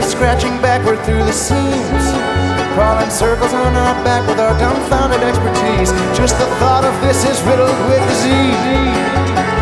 scratching backward through the seams, crawling circles on our back with our dumbfounded expertise. Just the thought of this is riddled with disease.